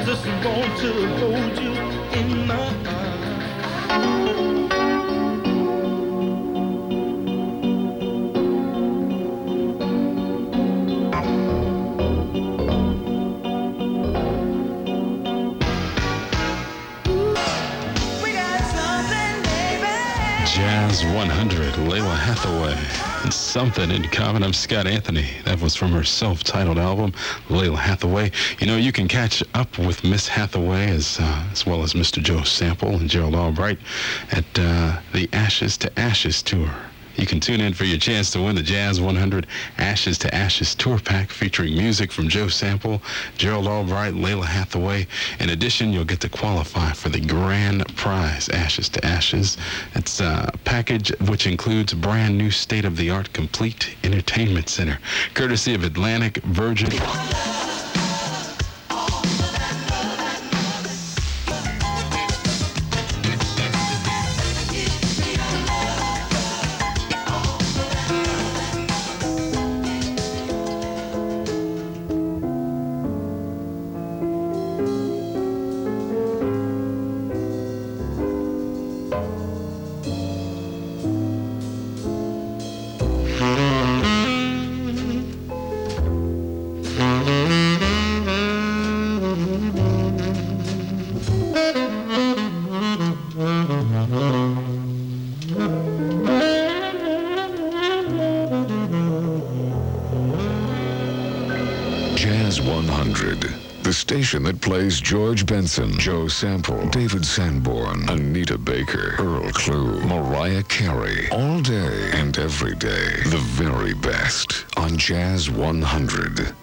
just want to hold you in my arms. Jazz 100, Layla Hathaway, and Something in Common. I'm Scott Anthony. That was from her self-titled album, Layla Hathaway. You know, you can catch up with Miss Hathaway as well as Mr. Joe Sample and Gerald Albright at the Ashes to Ashes tour. You can tune in for your chance to win the Jazz 100 Ashes to Ashes tour pack featuring music from Joe Sample, Gerald Albright, Layla Hathaway. In addition, you'll get to qualify for the grand prize, Ashes to Ashes. It's a package which includes a brand new state-of-the-art complete entertainment center, courtesy of Atlantic Virgin. Jazz 100, the station that plays George Benson, Joe Sample, David Sanborn, Anita Baker, Earl Klugh, Mariah Carey, all day and every day. The very best on Jazz 100.